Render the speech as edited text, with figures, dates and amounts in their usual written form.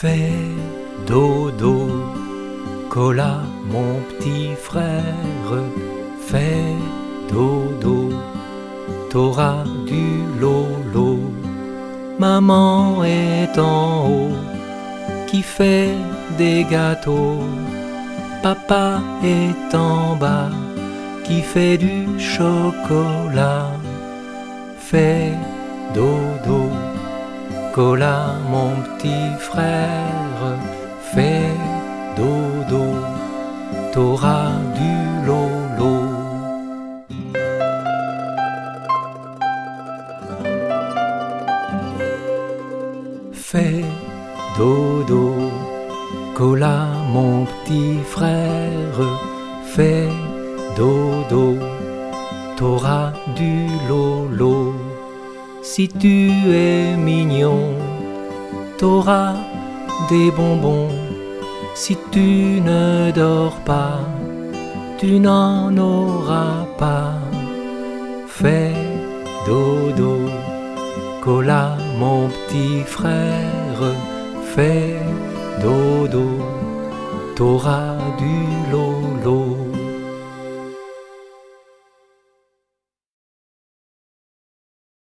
Fais dodo, cola mon petit frère, fais dodo, t'auras du lolo. Maman est en haut, qui fait des gâteaux. Papa est en bas, qui fait du chocolat. Fais dodo, cola mon petit frère, fais dodo, t'auras du lolo. Fais dodo, cola mon petit frère, fais dodo, t'auras du lolo. Si tu es mignon, t'auras des bonbons. Si tu ne dors pas, tu n'en auras pas. Fais dodo, cola mon petit frère, fais dodo, t'auras du lolo.